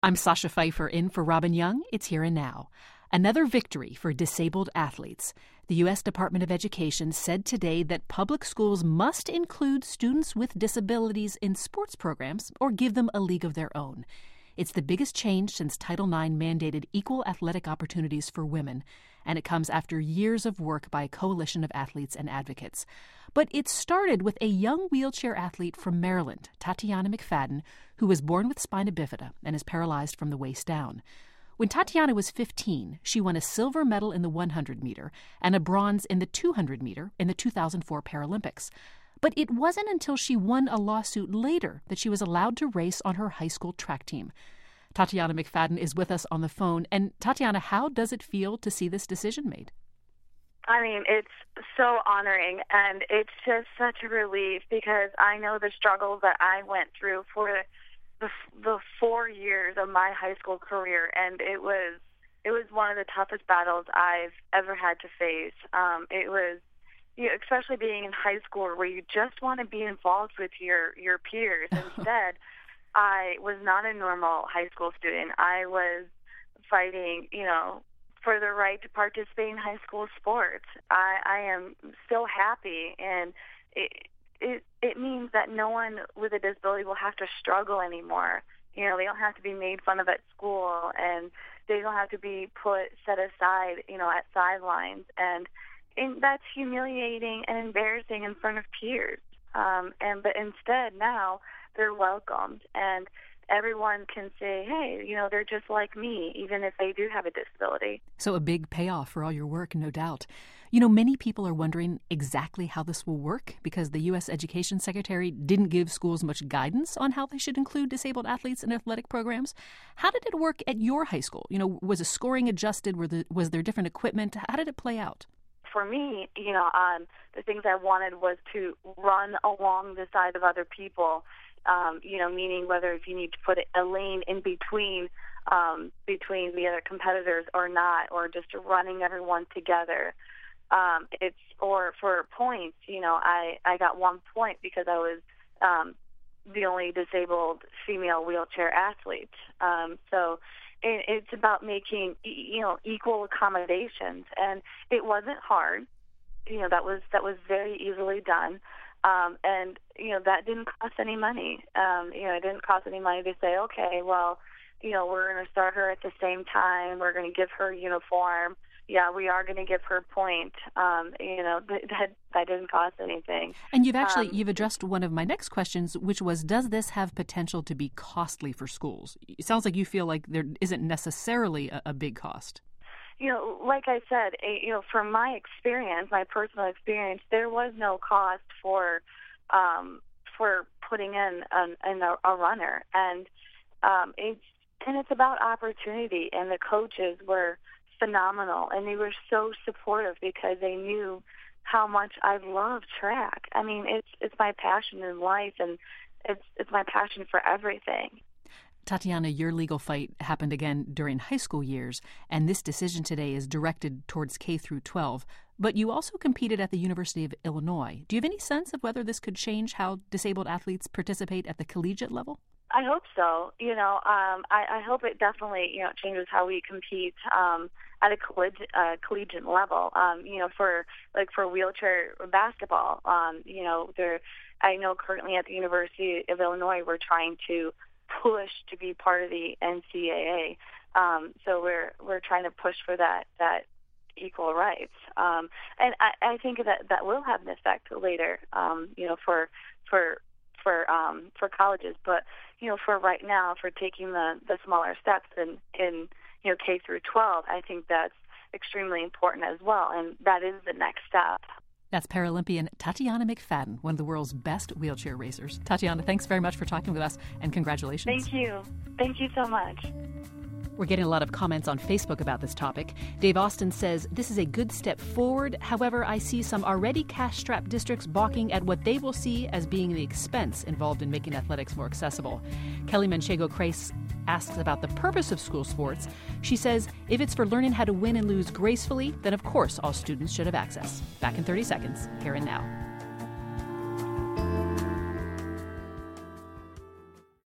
I'm Sasha Pfeiffer in for Robin Young. It's Here and Now. Another victory for disabled athletes. The U.S. Department of Education said today that public schools must include students with disabilities in sports programs or give them a league of their own. It's the biggest change since Title IX mandated equal athletic opportunities for women, and it comes after years of work by a coalition of athletes and advocates. But it started with a young wheelchair athlete from Maryland, Tatiana McFadden, who was born with spina bifida and is paralyzed from the waist down. When Tatiana was 15, she won a silver medal in the 100-meter and a bronze in the 200-meter in the 2004 Paralympics. But it wasn't until she won a lawsuit later that she was allowed to race on her high school track team. Tatiana McFadden is with us on the phone. And Tatiana, how does it feel to see this decision made? I mean, it's so honoring, and it's just such a relief because I know the struggles that I went through for the 4 years of my high school career, and it was one of the toughest battles I've ever had to face. It was, especially being in high school where you just want to be involved with your peers. Instead, I was not a normal high school student. I was fighting, for the right to participate in high school sports. I am so happy, and it means that no one with a disability will have to struggle anymore. They don't have to be made fun of at school, and they don't have to be set aside, at sidelines. And that's humiliating and embarrassing in front of peers. But instead now they're welcomed, and everyone can say, hey, they're just like me, even if they do have a disability. So a big payoff for all your work, no doubt. Many people are wondering exactly how this will work because the U.S. Education Secretary didn't give schools much guidance on how they should include disabled athletes in athletic programs. How did it work at your high school? Was the scoring adjusted? Was there different equipment? How did it play out? For me, the things I wanted was to run along the side of other people, meaning whether if you need to put a lane in between the other competitors or not, or just running everyone together. Or for points, I got 1 point because I was the only disabled female wheelchair athlete. So it's about making, equal accommodations, and it wasn't hard. That was very easily done. And that didn't cost any money. It didn't cost any money to say, okay, well, we're going to start her at the same time. We're going to give her uniform. Yeah, we are going to give her a point. That didn't cost anything. And you've addressed one of my next questions, which was, does this have potential to be costly for schools? It sounds like you feel like there isn't necessarily a big cost. Like I said, from my experience, my personal experience, there was no cost for putting in a runner, and it's about opportunity. And the coaches were phenomenal, and they were so supportive because they knew how much I love track. I mean, it's my passion in life, and it's my passion for everything. Tatiana, your legal fight happened again during high school years, and this decision today is directed towards K through 12. But you also competed at the University of Illinois. Do you have any sense of whether this could change how disabled athletes participate at the collegiate level? I hope so. I hope it definitely, changes how we compete at a collegiate level. For wheelchair basketball, I know currently at the University of Illinois we're trying to push to be part of the NCAA. So we're trying to push for that equal rights. And I think that will have an effect later, for colleges. But, for right now, for taking the smaller steps in K through 12, I think that's extremely important as well. And that is the next step. That's Paralympian Tatiana McFadden, one of the world's best wheelchair racers. Tatiana, thanks very much for talking with us, and congratulations. Thank you. Thank you so much. We're getting a lot of comments on Facebook about this topic. Dave Austin says, this is a good step forward. However, I see some already cash-strapped districts balking at what they will see as being the expense involved in making athletics more accessible. Kelly Manchego-Crace asks about the purpose of school sports. She says, if it's for learning how to win and lose gracefully, then of course all students should have access. Back in 30 seconds, Here and Now.